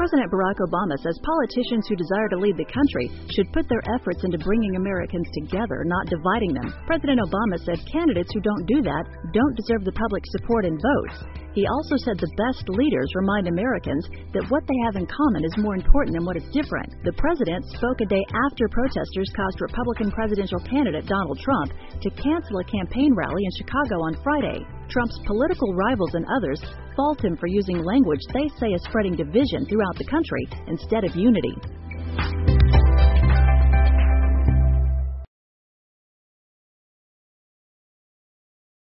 President Barack Obama says politicians who desire to lead the country should put their efforts into bringing Americans together, not dividing them. President Obama said candidates who don't do that don't deserve the public's support and votes. He also said the best leaders remind Americans that what they have in common is more important than what is different. The president spoke a day after protesters caused Republican presidential candidate Donald Trump to cancel a campaign rally in Chicago on Friday. Trump's political rivals and others fault him for using language they say is spreading division throughout the country instead of unity.